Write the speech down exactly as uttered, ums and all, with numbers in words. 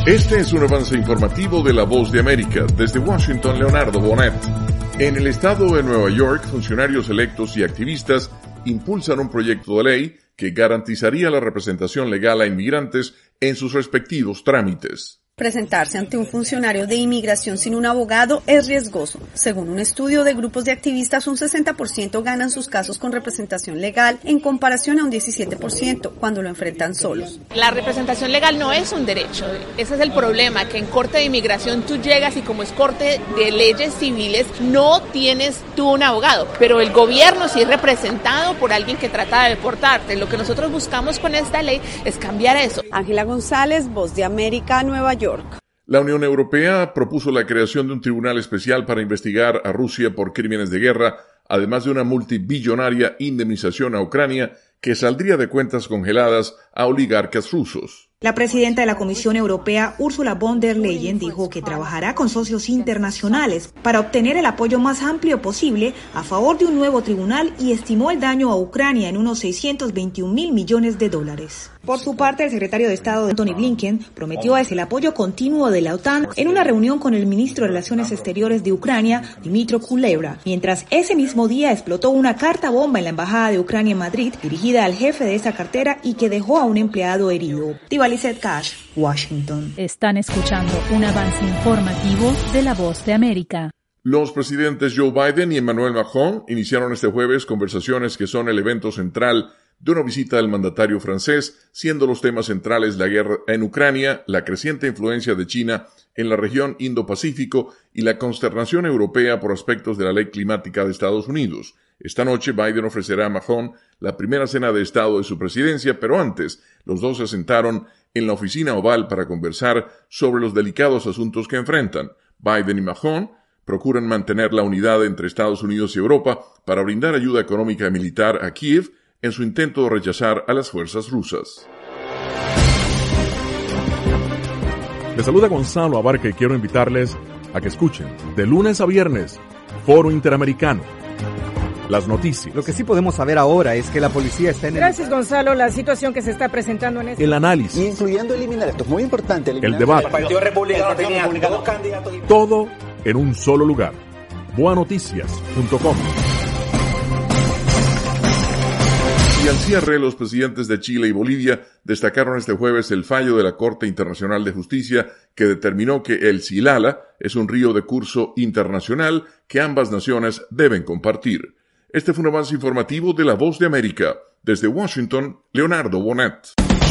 Este es un avance informativo de La Voz de América. Desde Washington, Leonardo Bonet. En el estado de Nueva York, funcionarios electos y activistas impulsan un proyecto de ley que garantizaría la representación legal a inmigrantes en sus respectivos trámites. Presentarse ante un funcionario de inmigración sin un abogado es riesgoso. Según un estudio de grupos de activistas, un sesenta por ciento ganan sus casos con representación legal en comparación a un diecisiete por ciento cuando lo enfrentan solos. La representación legal no es un derecho. Ese es el problema, que en corte de inmigración tú llegas y como es corte de leyes civiles, no tienes tú un abogado. Pero el gobierno sí es representado por alguien que trata de deportarte. Lo que nosotros buscamos con esta ley es cambiar eso. Ángela González, Voz de América, Nueva York. La Unión Europea propuso la creación de un tribunal especial para investigar a Rusia por crímenes de guerra, además de una multibillonaria indemnización a Ucrania que saldría de cuentas congeladas a oligarcas rusos. La presidenta de la Comisión Europea, Ursula von der Leyen, dijo que trabajará con socios internacionales para obtener el apoyo más amplio posible a favor de un nuevo tribunal y estimó el daño a Ucrania en unos seiscientos veintiún mil millones de dólares. Por su parte, el secretario de Estado, Antony Blinken, prometió el apoyo continuo de la OTAN en una reunión con el ministro de Relaciones Exteriores de Ucrania, Dmytro Kuleba, mientras ese mismo día explotó una carta bomba en la Embajada de Ucrania en Madrid, dirigida al jefe de esa cartera y que dejó a un empleado herido. Lizeth Cash, Washington. Están escuchando un avance informativo de La Voz de América. Los presidentes Joe Biden y Emmanuel Macron iniciaron este jueves conversaciones que son el evento central de una visita del mandatario francés, siendo los temas centrales la guerra en Ucrania, la creciente influencia de China en la región Indo-Pacífico y la consternación europea por aspectos de la ley climática de Estados Unidos. Esta noche Biden ofrecerá a Macron la primera cena de Estado de su presidencia, pero antes los dos se sentaron en la oficina oval para conversar sobre los delicados asuntos que enfrentan. Biden y Macron procuran mantener la unidad entre Estados Unidos y Europa para brindar ayuda económica y militar a Kiev en su intento de rechazar a las fuerzas rusas. Les saluda Gonzalo Abarca y quiero invitarles a que escuchen de lunes a viernes Foro Interamericano. Las noticias. Lo que sí podemos saber ahora es que la policía está en el... Gracias, Gonzalo. La situación que se está presentando en este... El análisis. Incluyendo eliminar, esto es muy importante. El debate. El Partido Republicano tenía dos candidatos. Todo en un solo lugar. boa noticias punto com. Y al cierre, los presidentes de Chile y Bolivia destacaron este jueves el fallo de la Corte Internacional de Justicia que determinó que el Silala es un río de curso internacional que ambas naciones deben compartir. Este fue un avance informativo de La Voz de América. Desde Washington, Leonardo Bonet.